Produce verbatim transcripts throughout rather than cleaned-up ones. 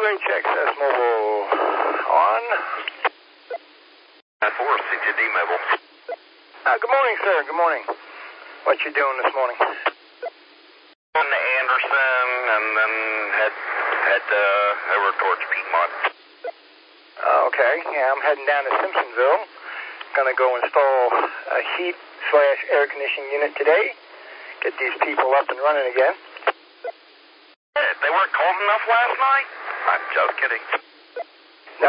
H X S Mobile on. nine four, C T D Mobile. Uh, good morning, sir. Good morning. What you doing this morning? On to Anderson and then head, head uh, over towards Piedmont. Uh, okay, yeah, I'm heading down to Simpsonville. Gonna go install a heat slash air conditioning unit today. Get these people up and running again. Hey, they weren't cold enough last night? I'm just kidding. No.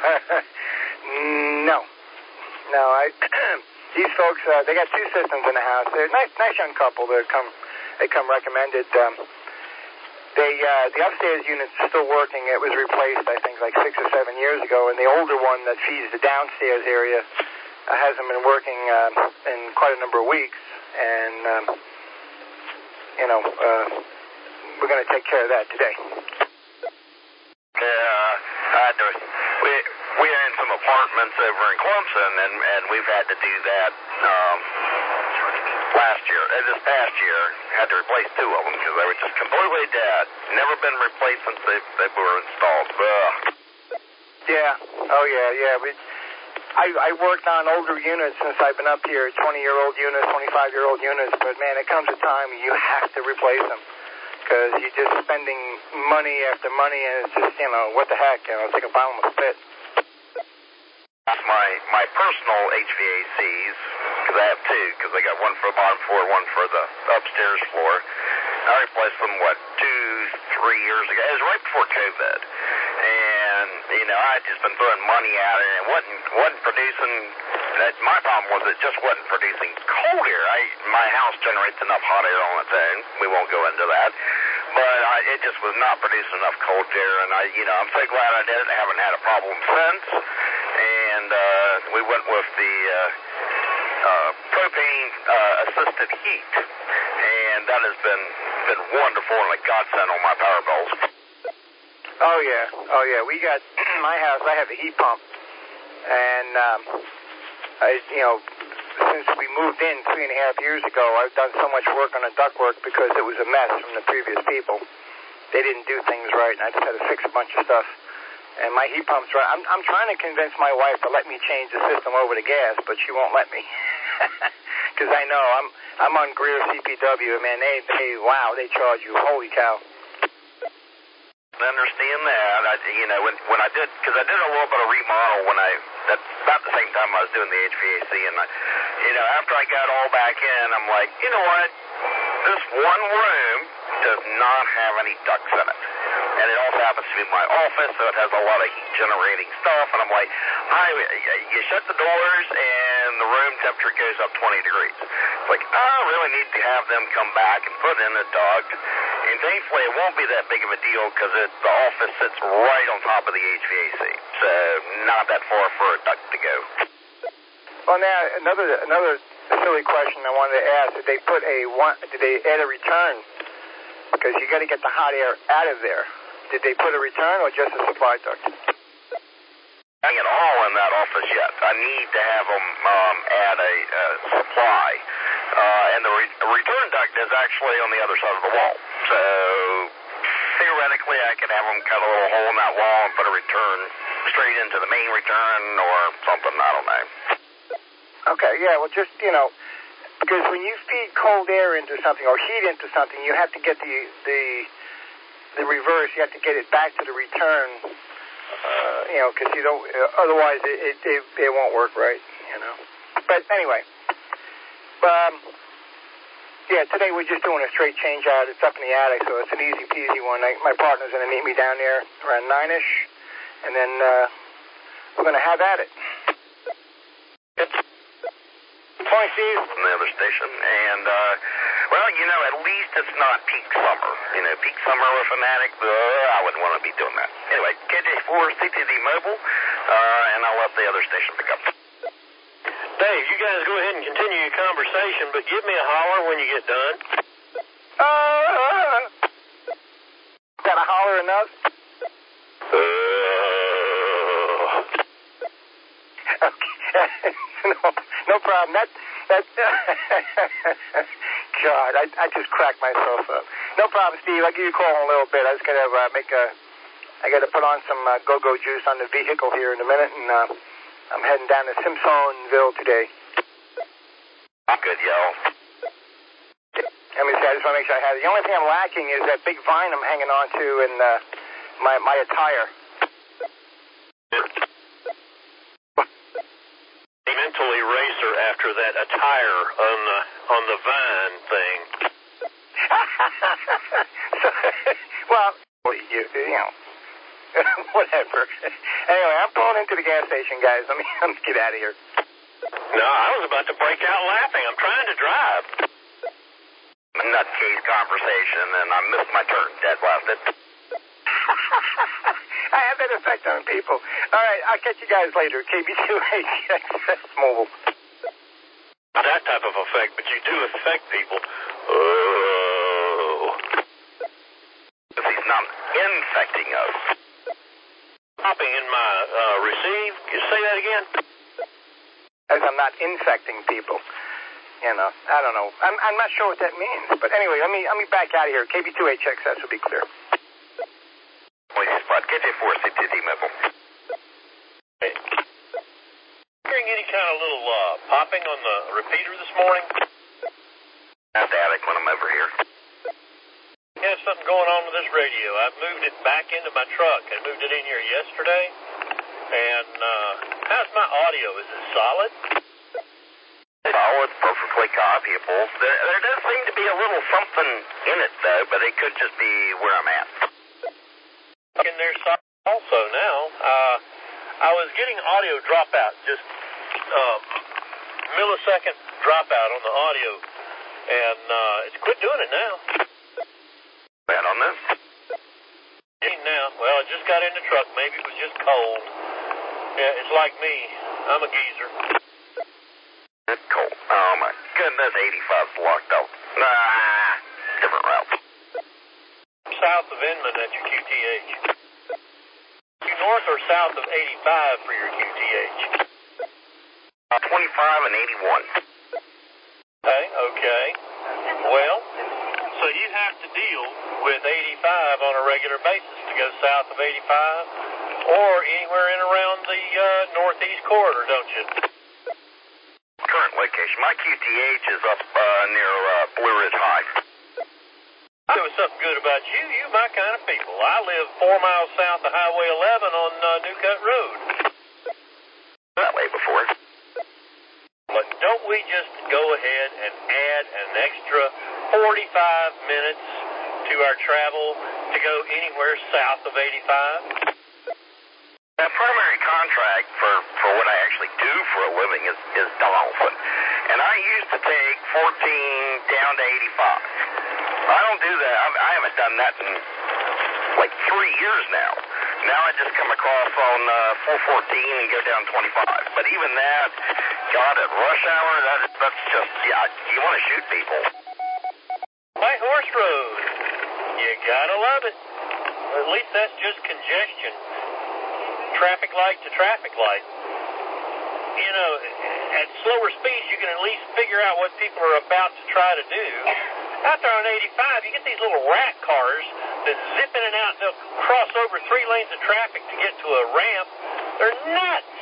no. No, I... these folks, uh, they got two systems in the house. They're a nice, nice young couple. They come, they come recommended. Um, they, uh, the upstairs unit's still working. It was replaced, I think, like six or seven years ago. And the older one that feeds the downstairs area uh, hasn't been working uh, in quite a number of weeks. And, um, you know, uh, we're going to take care of that today. Yeah, I had to, we, we are in some apartments over in Clemson, and, and we've had to do that um, last year, uh, this past year, had to replace two of them because they were just completely dead. Never been replaced since they, they were installed. Ugh. Yeah, oh yeah, yeah. We, I, I worked on older units since I've been up here, twenty-year-old units, twenty-five-year-old units, but man, it comes a time you have to replace them. Because you're just spending money after money, and it's just, you know, what the heck, you know, it's like a bottomless pit. My my personal H V A Cs, because I have two, because I got one for the bottom floor, one for the upstairs floor. I replaced them, what, two, three years ago. It was right before COVID. And, you know, I had just been throwing money at it, and it wasn't, wasn't producing. That, my problem was it just wasn't producing cold air. I, my house generates enough hot air on its own. We won't go into that. But I, it just was not producing enough cold air, and I, you know, I'm so glad I did it. I haven't had a problem since. And uh, we went with the uh, uh, propane uh, assisted heat, and that has been been wonderful and a godsend on my power bills. Oh yeah, oh yeah. We got my house. I have a heat pump, and um, I, you know, since we moved in three and a half years ago, I've done so much work on the ductwork because it was a mess from the previous people. They didn't do things right, and I just had to fix a bunch of stuff. And my heat pump's right. I'm, I'm trying to convince my wife to let me change the system over to gas, but she won't let me. Because I know I'm I'm on Greer C P W, man. They they wow, they charge you. Holy cow. I understand that. I, you know, when when I did, because I did a little bit of remodel when I, that's about the same time I was doing the H V A C, and I, you know, after I got all back in, I'm like, you know what? This one room does not have any ducts in it. And it also happens to be my office, so it has a lot of heat generating stuff. And I'm like, I, you shut the doors and the room temperature goes up twenty degrees. It's like, I really need to have them come back and put in a duct. And thankfully, it won't be that big of a deal because the office sits right on top of the H V A C. So not that far for a duct to go. Well, now, another another silly question I wanted to ask. Did they put a one, did they add a return? Because you got to get the hot air out of there. Did they put a return or just a supply duct? Nothing at all in that office yet. I need to have them um, add a uh, supply. Uh, and the re- return duct is actually on the other side of the wall. So theoretically, I could have them cut a little hole in that wall and put a return straight into the main return or something. I don't know. Okay, yeah, well, just, you know, because when you feed cold air into something or heat into something, you have to get the the the reverse. You have to get it back to the return, uh, you know, because you don't, uh, otherwise it, it, it, it won't work right, you know. But anyway, um, yeah, today we're just doing a straight change out. It's up in the attic, so it's an easy peasy one. I, my partner's going to meet me down there around nine-ish, and then uh, we're going to have at it. Point, Steve. From the other station, and, uh, well, you know, at least it's not peak summer. You know, peak summer with an attic, uh, I wouldn't want to be doing that. Anyway, K J four, C T D Mobile, uh, and I'll let the other station pick up. Dave, you guys go ahead and continue your conversation, but give me a holler when you get done. Uh, got a holler enough? Uh, okay. no, no problem. That, that, God, I, I just cracked myself up. No problem, Steve. I'll give you a call in a little bit. I just got to uh, make a, I got to put on some uh, go-go juice on the vehicle here in a minute, and uh, I'm heading down to Simpsonville today. Good, yo. Let me see, I just want to make sure I have it. The only thing I'm lacking is that big vine I'm hanging on to in uh, my, my attire. Mental eraser after that attire on the, on the vine thing. so, well, you, you know, whatever. Anyway, I'm pulling into the gas station, guys. Let me, let me get out of here. No, I was about to break out laughing. I'm trying to drive. Nutcase conversation, and I missed my turn. Dead left it. I have that effect on people. All right, I'll catch you guys later. K B two H X S Mobile. Not that type of effect, but you do affect people. Oh. If he's not infecting us. Popping in my uh, receive. Can you say that again? As I'm not infecting people. You know, I don't know. I'm, I'm not sure what that means. But anyway, let me let me back out of here. K B two H X S will be clear. Spot. K J four C T D mobile. Hey. Hearing any kind of little uh, popping on the repeater this morning? That's static when I'm over here. Yeah, something going on with this radio. I moved it back into my truck and moved it in here yesterday. And uh, how's my audio? Is it solid? Solid, perfectly copyable. There, there does seem to be a little something in it, though, but it could just be where I'm at. In there also now, uh, I was getting audio dropout, just uh, millisecond dropout on the audio, and uh, it's quit doing it now. Bad on this? Now, well, I just got in the truck. Maybe it was just cold. Yeah, it's like me. I'm a geezer. It's cold. Oh my goodness, eighty-five's locked out. Nah, different route. South of Inman at your Q T H. You north or south of eighty-five for your Q T H? Uh, twenty-five and eighty-one. Okay, okay. Well, so you have to deal with eighty-five on a regular basis to go south of eighty-five or anywhere in around the uh, northeast corridor, don't you? Current location. My Q T H is up uh, near uh, Blue Ridge High. I know something good about you. You my kind of people. I live four miles south of Highway eleven on uh, New Cut Road. That way before. But don't we just go ahead and add an extra forty-five minutes to our travel to go anywhere south of eighty-five? My primary contract for, for what I actually do for a living is, is Donaldson. And I used to take fourteen down to eighty-five. I don't do that. I've, I haven't done that in like three years now. Now I just come across on uh, four fourteen and go down twenty-five. But even that, God, at rush hour, that, that's just, yeah, you want to shoot people. White Horse Road. You gotta love it. At least that's just congestion. Traffic light to traffic light. You know, at slower speeds, you can at least figure out what people are about to try to do. Out there on eighty-five, you get these little rat cars that zip in and out. They'll cross over three lanes of traffic to get to a ramp. They're nuts.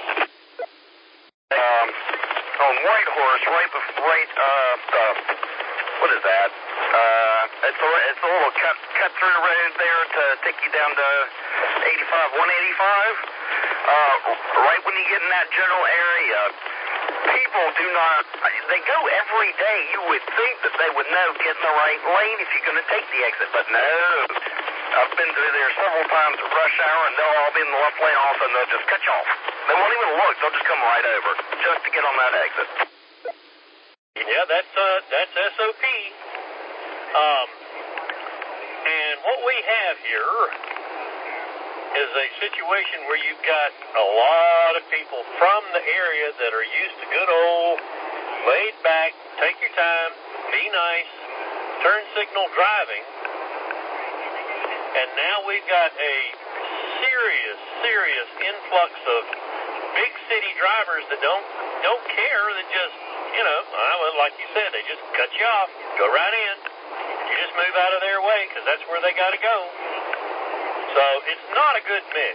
Um, on White Horse, right before, right, uh, uh, what is that? Uh, it's a, it's a little cut, cut through road there to take you down to eighty-five, one eighty-five. Uh, right when you get in that general area, people do not, they go every day. You would think that they would know, get in the right lane if you're going to take the exit, but no. I've been through there several times at rush hour, and they'll all be in the left lane, all of a sudden they'll just cut you off. They won't even look, they'll just come right over, just to get on that exit. Yeah, that's, uh, that's S O P. Um, and what we have here is a situation where you've got a lot of people from the area that are used to good old laid back, take your time, be nice, turn signal driving. And now we've got a serious, serious influx of big city drivers that don't don't care, that just, you know, well, like you said, they just cut you off, go right in. You just move out of their way because that's where they got to go. So it's not a good mix.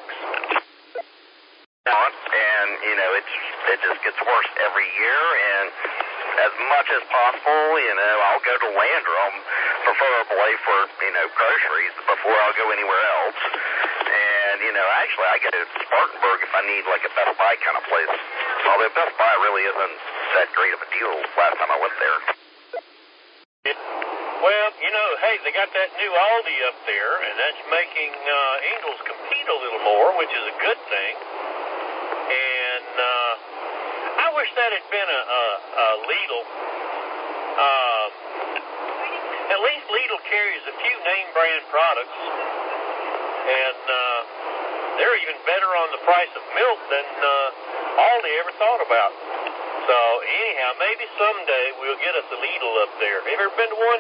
And, you know, it's, it just gets worse every year, and as much as possible, you know, I'll go to Landrum, preferably for, you know, groceries before I'll go anywhere else. And, you know, actually I go to Spartanburg if I need, like, a Best Buy kind of place. Although Best Buy really isn't that great of a deal last time I went there. Well, you know, hey, they got that new Aldi up there, and that's making uh, Ingles compete a little more, which is a good thing. And uh, I wish that had been a, a, a Lidl. Uh, at least Lidl carries a few name brand products, and uh, they're even better on the price of milk than uh, Aldi ever thought about. So anyhow, maybe someday we'll get us a Lidl up there. Have you ever been to one?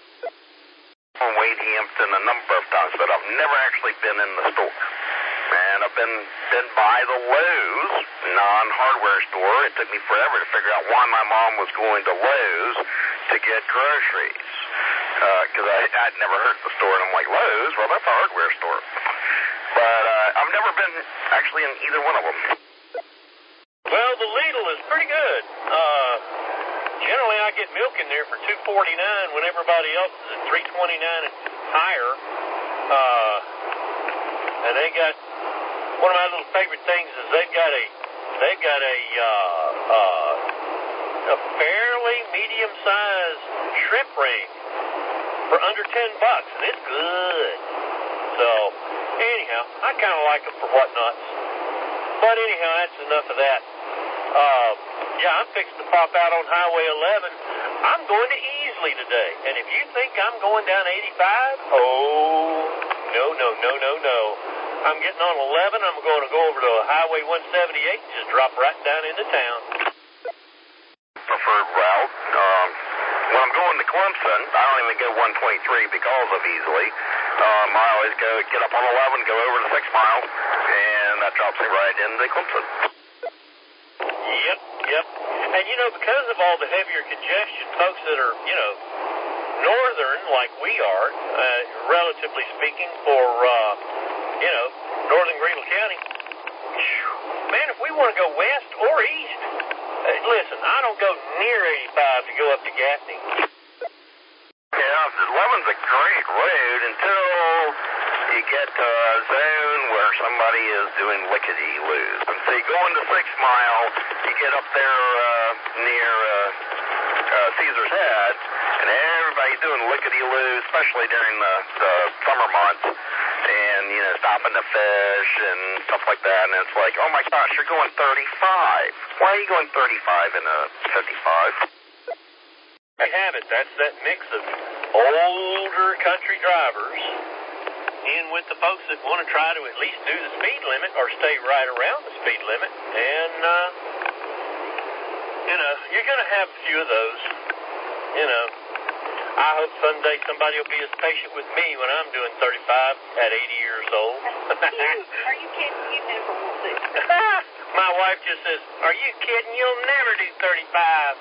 From Wade Hampton a number of times, but I've never actually been in the store. And I've been been by the Lowe's non-hardware store. It took me forever to figure out why my mom was going to Lowe's to get groceries. Because uh, I'd never heard of the store, and I'm like, Lowe's? Well, that's a hardware store. But uh, I've never been actually in either one of them. Well, the Lidl is pretty good. Uh, generally, I get milk in there for two forty-nine when everybody else is at three twenty-nine and higher. Uh, and they got one of my little favorite things is they've got a they've got a uh, uh, a fairly medium-sized shrimp ring for under ten bucks, and it's good. So anyhow, I kind of like them for whatnots. But anyhow, that's enough of that. Uh, yeah, I'm fixing to pop out on Highway eleven. I'm going to Easley today. And if you think I'm going down eighty-five, oh, no, no, no, no, no. I'm getting on eleven. I'm going to go over to Highway one seventy-eight and just drop right down into town. Preferred route. Um, when I'm going to Clemson, I don't even go one twenty-three because of Easley. Um, I always go get up on eleven, go over to six mile, and that drops me right into Clemson. Yep, yep. And, you know, because of all the heavier congestion, folks that are, you know, northern like we are, uh, relatively speaking, for, uh, you know, northern Greenville County, man, if we want to go west or east, uh, listen, I don't go near eighty-five to go up to Gaffney. Yeah, eleven's a great road until you get to a zone where somebody is doing lickety-loos. And so you go into Six Mile, you get up there uh, near uh, uh, Caesar's Head, and everybody's doing lickety-loos, especially during the, the summer months, and, you know, stopping to fish and stuff like that. And it's like, oh, my gosh, you're going thirty-five. Why are you going thirty-five in a fifty-five? I have it. That's that mix of older country drivers in with the folks that want to try to at least do the speed limit or stay right around the speed limit. And, uh, you know, you're going to have a few of those. You know, I hope someday somebody will be as patient with me when I'm doing thirty-five at eighty years old. Are you kidding? You never will do. My wife just says, are you kidding? You'll never do thirty-five.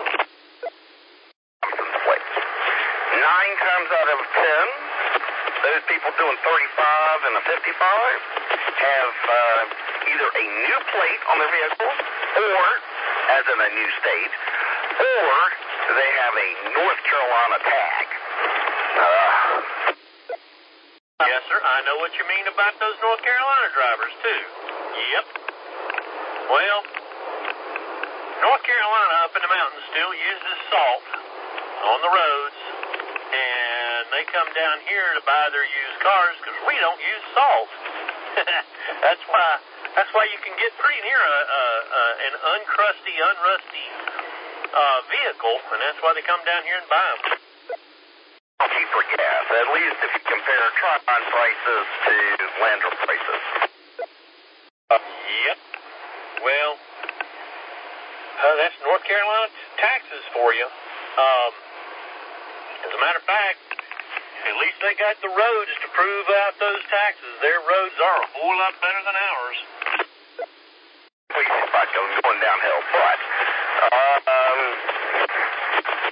Nine times out of ten, those people doing thirty-five and a fifty-five have uh, either a new plate on their vehicle, or, as in a new state, or they have a North Carolina tag. Uh, yes, sir. I know what you mean about those North Carolina drivers, too. Yep. Well, North Carolina up in the mountains still uses salt on the roads, and they come down here to buy their used cars because we don't use salt. that's why that's why you can get pretty near a, a, a, an uncrusty, unrusty uh, vehicle, and that's why they come down here and buy them. Cheaper gas, at least if you compare Tron prices to Landrum prices. Uh, yep. Well, uh, that's North Carolina taxes for you. Um, as a matter of fact, at least they got the roads to prove out those taxes. Their roads are a whole lot better than ours. We about going downhill, but um,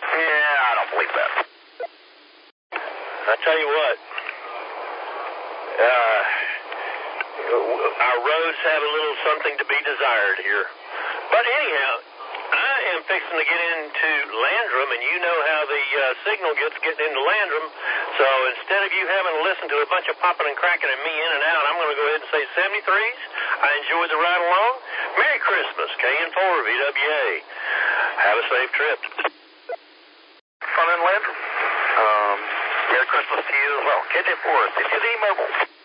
yeah, I don't believe that. I tell you what, uh, our roads have a little something to be desired here. But anyhow, I am fixing to get into Landrum, and you know how the uh, signal gets getting into Landrum. So instead of you having to listen to a bunch of popping and cracking and me in and out, I'm going to go ahead and say seventy-threes. I enjoyed the ride along. Merry Christmas, K N four V W A. Have a safe trip. Fun in Landrum. Um, Merry Christmas to you as well. K J four, C T D Mobile.